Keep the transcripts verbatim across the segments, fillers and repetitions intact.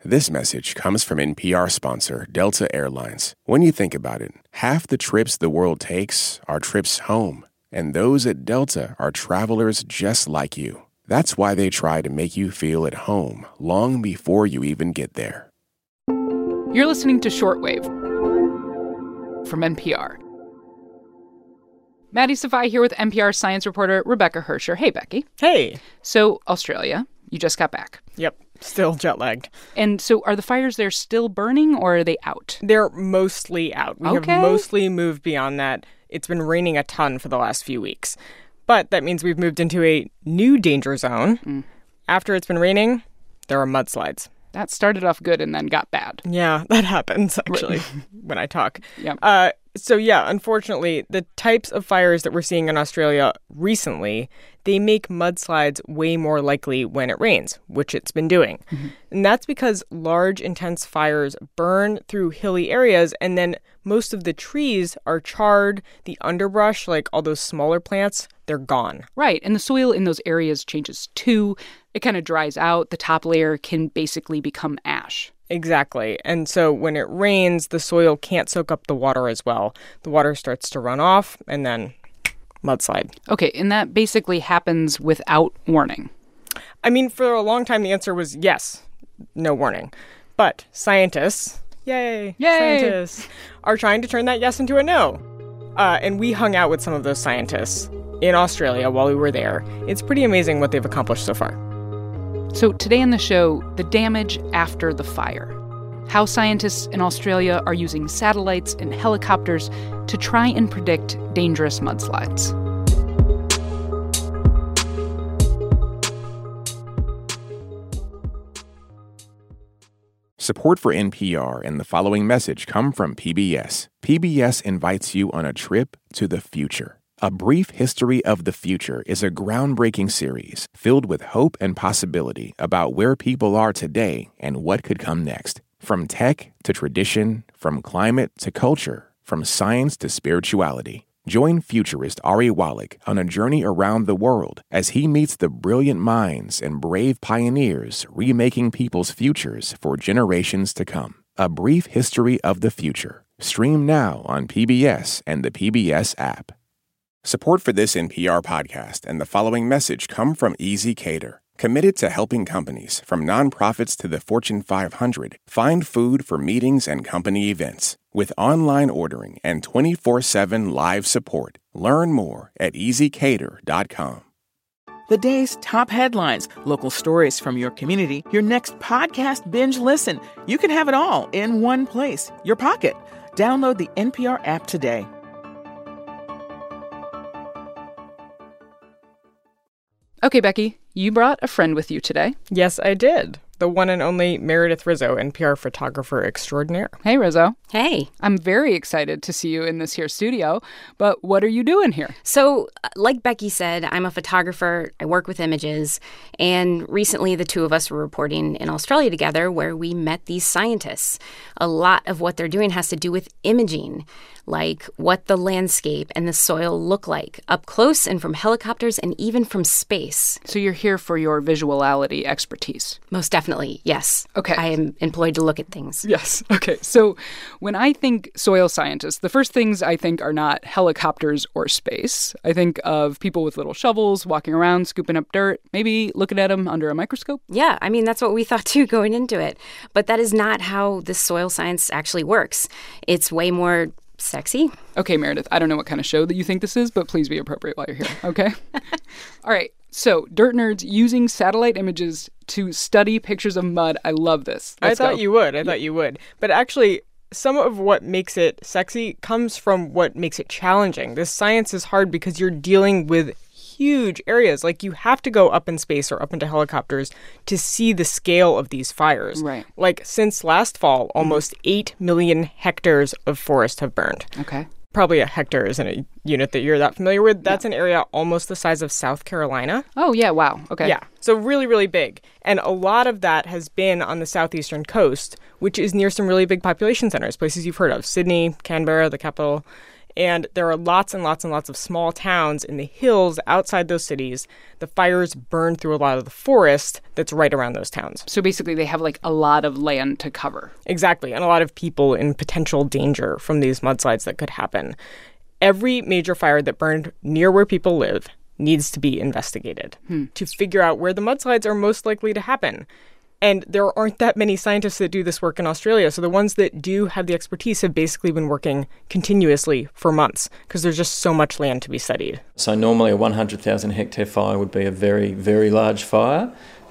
This message comes from N P R sponsor Delta Airlines. When you think about it, half the trips the world takes are trips home, and those at Delta are travelers just like you. That's why they try to make you feel at home long before you even get there. You're listening to Shortwave from N P R. Maddie Sofia here with N P R science reporter Rebecca Hersher. Hey, Becky. Hey. So, Australia, you just got back. Yep. Still jet-lagged. And so are the fires there still burning, or are they out? They're mostly out. We okay. have mostly moved beyond that. It's been raining a ton for the last few weeks. But that means we've moved into a new danger zone. Mm. After it's been raining, there are mudslides. That started off good and then got bad. Yeah, that happens, actually, when I talk. Yeah. Uh, so, yeah, unfortunately, the types of fires that we're seeing in Australia recently, they make mudslides way more likely when it rains, which it's been doing. Mm-hmm. And that's because large, intense fires burn through hilly areas, and then most of the trees are charred. The underbrush, like all those smaller plants, they're gone. Right, and the soil in those areas changes too. It kind of dries out. The top layer can basically become ash. Exactly. And so when it rains, the soil can't soak up the water as well. The water starts to run off, and then mudslide. Okay, and that basically happens without warning. I mean, for a long time, the answer was yes, no warning. But scientists, yay, yay, scientists, are trying to turn that yes into a no. Uh, and we hung out with some of those scientists in Australia while we were there. It's pretty amazing what they've accomplished so far. So today on the show, the damage after the fire. How scientists in Australia are using satellites and helicopters to try and predict dangerous mudslides. Support for N P R and the following message come from P B S. P B S invites you on a trip to the future. A Brief History of the Future is a groundbreaking series filled with hope and possibility about where people are today and what could come next. From tech to tradition, from climate to culture, from science to spirituality. Join futurist Ari Wallach on a journey around the world as he meets the brilliant minds and brave pioneers remaking people's futures for generations to come. A Brief History of the Future. Stream now on P B S and the P B S app. Support for this N P R podcast and the following message come from Easy Cater, committed to helping companies, from nonprofits to the Fortune five hundred, find food for meetings and company events. With online ordering and twenty-four seven live support. Learn more at easy cater dot com. The day's top headlines, local stories from your community, your next podcast binge listen. You can have it all in one place, your pocket. Download the N P R app today. Okay, Becky, you brought a friend with you today. Yes, I did. The one and only Meredith Rizzo, N P R photographer extraordinaire. Hey, Rizzo. Hey. I'm very excited to see you in this here studio, but what are you doing here? So, like Becky said, I'm a photographer. I work with images, and recently the two of us were reporting in Australia together where we met these scientists. A lot of what they're doing has to do with imaging, like what the landscape and the soil look like up close and from helicopters and even from space. So you're here for your visuality expertise? Most definitely, yes. Okay. I am employed to look at things. Yes. Okay. So when I think soil scientists, the first things I think are not helicopters or space. I think of people with little shovels walking around, scooping up dirt, maybe looking at them under a microscope. Yeah. I mean, that's what we thought too going into it. But that is not how this soil science actually works. It's way more sexy. Okay, Meredith, I don't know what kind of show that you think this is, but please be appropriate while you're here, okay? All right, so dirt nerds using satellite images to study pictures of mud. I love this. Let's I thought go. you would. I yeah. thought you would. But actually, some of what makes it sexy comes from what makes it challenging. This science is hard because you're dealing with huge areas. Like, you have to go up in space or up into helicopters to see the scale of these fires. Right. Like, since last fall, almost eight million hectares of forest have burned. Okay. Probably a hectare isn't a unit that you're that familiar with. That's yeah. an area almost the size of South Carolina. Oh, yeah. Wow. Okay. Yeah. So really, really big. And a lot of that has been on the southeastern coast, which is near some really big population centers, places you've heard of. Sydney, Canberra, the capital. And there are lots and lots and lots of small towns in the hills outside those cities. The fires burn through a lot of the forest that's right around those towns. So basically they have like a lot of land to cover. Exactly, and a lot of people in potential danger from these mudslides that could happen. Every major fire that burned near where people live needs to be investigated hmm. to figure out where the mudslides are most likely to happen. And there aren't that many scientists that do this work in Australia. So the ones that do have the expertise have basically been working continuously for months because there's just so much land to be studied. So normally a one hundred thousand hectare fire would be a very, very large fire.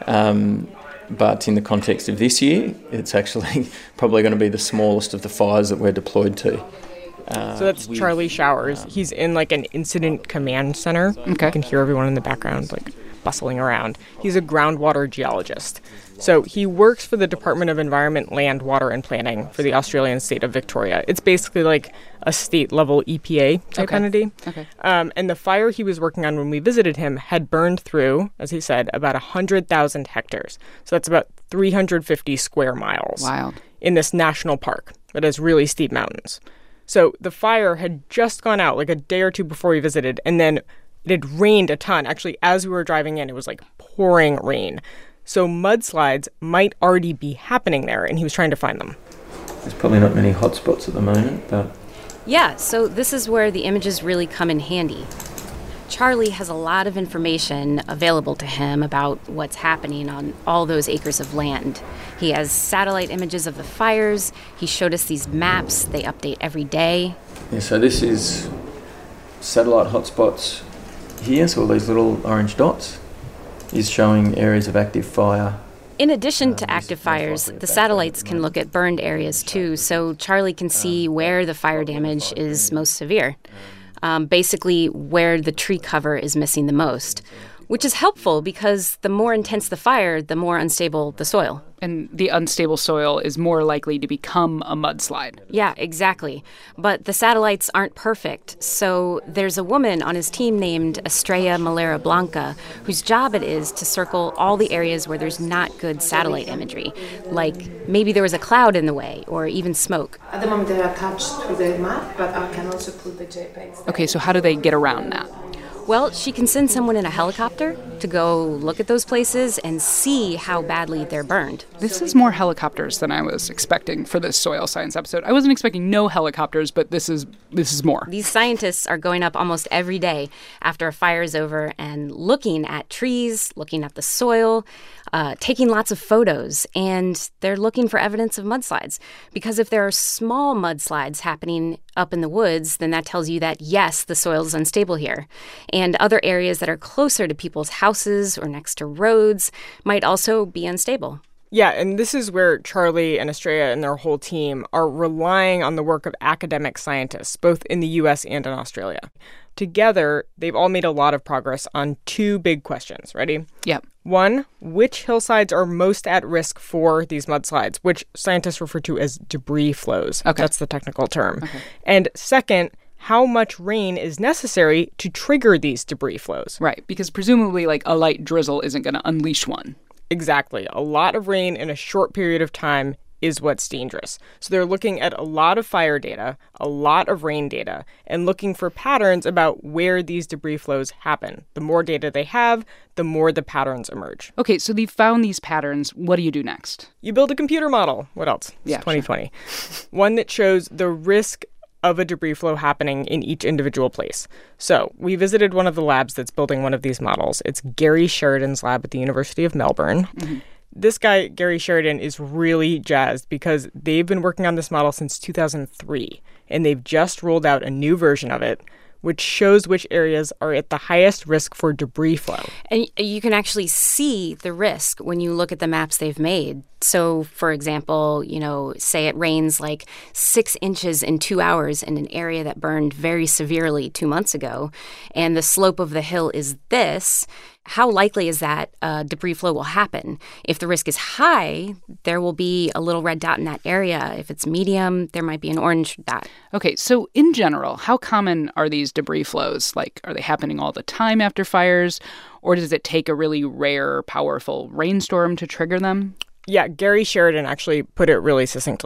Um, but in the context of this year, it's actually probably going to be the smallest of the fires that we're deployed to. Uh, so that's with, Charlie Showers. Um, He's in like an incident command center. Okay. You can hear everyone in the background like bustling around. He's a groundwater geologist. So he works for the Department of Environment, Land, Water and Planning for the Australian state of Victoria. It's basically like a state-level E P A type okay. entity. Okay. Um, and the fire he was working on when we visited him had burned through, as he said, about one hundred thousand hectares. So that's about three hundred fifty square miles. Wild. In this national park that has really steep mountains. So the fire had just gone out like a day or two before we visited, and then it had rained a ton. Actually, as we were driving in, it was like pouring rain. So mudslides might already be happening there, and he was trying to find them. There's probably not many hotspots at the moment, but... Yeah, so this is where the images really come in handy. Charlie has a lot of information available to him about what's happening on all those acres of land. He has satellite images of the fires. He showed us these maps. They update every day. Yeah, so this is satellite hotspots here, so all these little orange dots is showing areas of active fire. In addition to active fires, the satellites can look at burned areas too, so Charlie can see where the fire damage is most severe. Um, basically, where the tree cover is missing the most, which is helpful because the more intense the fire, the more unstable the soil. And the unstable soil is more likely to become a mudslide. Yeah, exactly. But the satellites aren't perfect. So there's a woman on his team named Estrella Malera Blanca, whose job it is to circle all the areas where there's not good satellite imagery. Like maybe there was a cloud in the way or even smoke. At the moment they're attached to the map, but I can also put the JPEGs. Okay, so how do they get around that? Well, she can send someone in a helicopter to go look at those places and see how badly they're burned. This is more helicopters than I was expecting for this soil science episode. I wasn't expecting no helicopters, but this is this is more. These scientists are going up almost every day after a fire is over and looking at trees, looking at the soil, uh, taking lots of photos, and they're looking for evidence of mudslides. Because if there are small mudslides happening up in the woods, then that tells you that, yes, the soil is unstable here. And other areas that are closer to people's houses or next to roads might also be unstable. Yeah, and this is where Charlie and Estrella and their whole team are relying on the work of academic scientists, both in the U S and in Australia. Together, they've all made a lot of progress on two big questions. Ready? Yep. One, which hillsides are most at risk for these mudslides, which scientists refer to as debris flows. Okay. That's the technical term. Okay. And second, how much rain is necessary to trigger these debris flows. Right, because presumably, like, a light drizzle isn't going to unleash one. Exactly. A lot of rain in a short period of time is what's dangerous. So they're looking at a lot of fire data, a lot of rain data, and looking for patterns about where these debris flows happen. The more data they have, the more the patterns emerge. Okay, so they've found these patterns. What do you do next? You build a computer model. What else? It's yeah, twenty twenty. Sure. One that shows the risk of a debris flow happening in each individual place. So we visited one of the labs that's building one of these models. It's Gary Sheridan's lab at the University of Melbourne. Mm-hmm. This guy, Gary Sheridan, is really jazzed because they've been working on this model since two thousand three, and they've just rolled out a new version of it, which shows which areas are at the highest risk for debris flow. And you can actually see the risk when you look at the maps they've made. So, for example, you know, say it rains like six inches in two hours in an area that burned very severely two months ago, and the slope of the hill is this. How likely is that uh, debris flow will happen? If the risk is high, there will be a little red dot in that area. If it's medium, there might be an orange dot. Okay, so in general, how common are these debris flows? Like, are they happening all the time after fires? Or does it take a really rare, powerful rainstorm to trigger them? Yeah, Gary Sheridan actually put it really succinctly.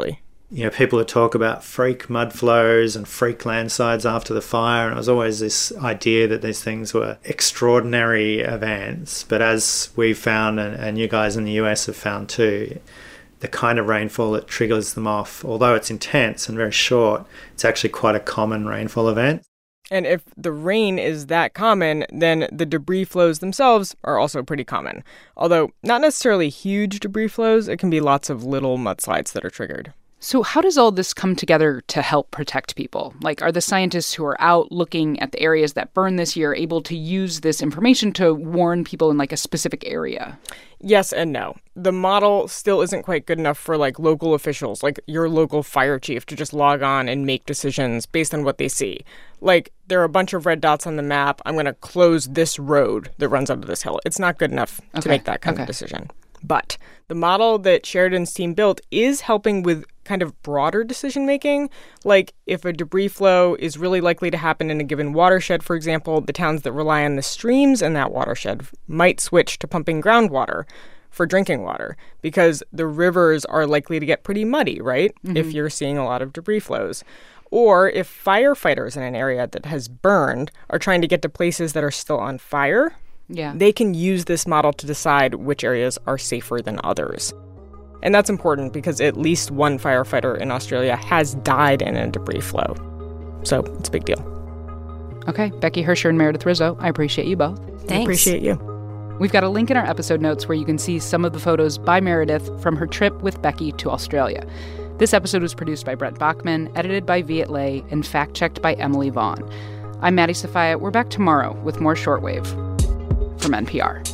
You know, people would talk about freak mud flows and freak landslides after the fire, and it was always this idea that these things were extraordinary events. But as we've found, and, and you guys in the U S have found too, the kind of rainfall that triggers them off, although it's intense and very short, it's actually quite a common rainfall event. And if the rain is that common, then the debris flows themselves are also pretty common. Although not necessarily huge debris flows, it can be lots of little mudslides that are triggered. So how does all this come together to help protect people? Like, are the scientists who are out looking at the areas that burned this year able to use this information to warn people in, like, a specific area? Yes and no. The model still isn't quite good enough for, like, local officials, like your local fire chief, to just log on and make decisions based on what they see. Like, there are a bunch of red dots on the map. I'm going to close this road that runs under this hill. It's not good enough okay. to make that kind okay. of decision. But the model that Sheridan's team built is helping with kind of broader decision-making. Like, if a debris flow is really likely to happen in a given watershed, for example, the towns that rely on the streams in that watershed might switch to pumping groundwater for drinking water because the rivers are likely to get pretty muddy, right? Mm-hmm. If you're seeing a lot of debris flows. Or if firefighters in an area that has burned are trying to get to places that are still on fire, yeah. they can use this model to decide which areas are safer than others. And that's important because at least one firefighter in Australia has died in a debris flow. So it's a big deal. Okay, Becky Hersher and Meredith Rizzo, I appreciate you both. Thanks. I appreciate you. We've got a link in our episode notes where you can see some of the photos by Meredith from her trip with Becky to Australia. This episode was produced by Brent Bachman, edited by Viet Le, and fact-checked by Emily Vaughn. I'm Maddie Sofia. We're back tomorrow with more Shortwave from N P R.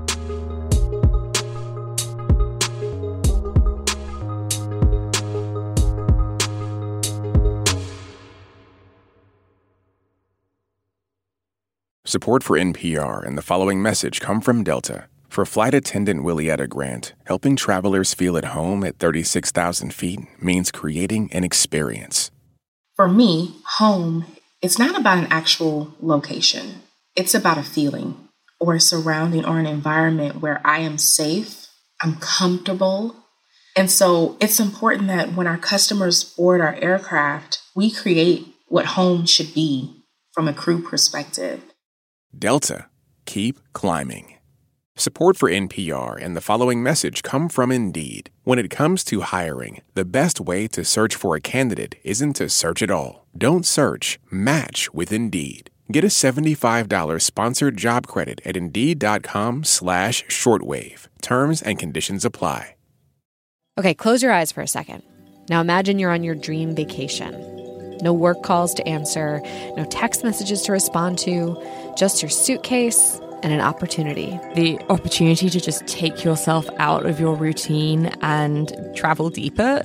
Support for N P R and the following message come from Delta. For flight attendant Willietta Grant, helping travelers feel at home at thirty-six thousand feet means creating an experience. For me, home, it's not about an actual location. It's about a feeling or a surrounding or an environment where I am safe, I'm comfortable. And so it's important that when our customers board our aircraft, we create what home should be from a crew perspective. Delta, keep climbing. Support for N P R and the following message come from Indeed. When it comes to hiring, the best way to search for a candidate isn't to search at all. Don't search, match with Indeed. Get a seventy-five dollars sponsored job credit at Indeed.com slash shortwave. Terms and conditions apply. Okay, close your eyes for a second. Now imagine you're on your dream vacation. No work calls to answer, no text messages to respond to, just your suitcase and an opportunity. The opportunity to just take yourself out of your routine and travel deeper.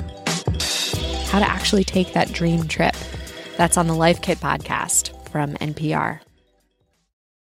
How to actually take that dream trip. That's on the Life Kit podcast from N P R.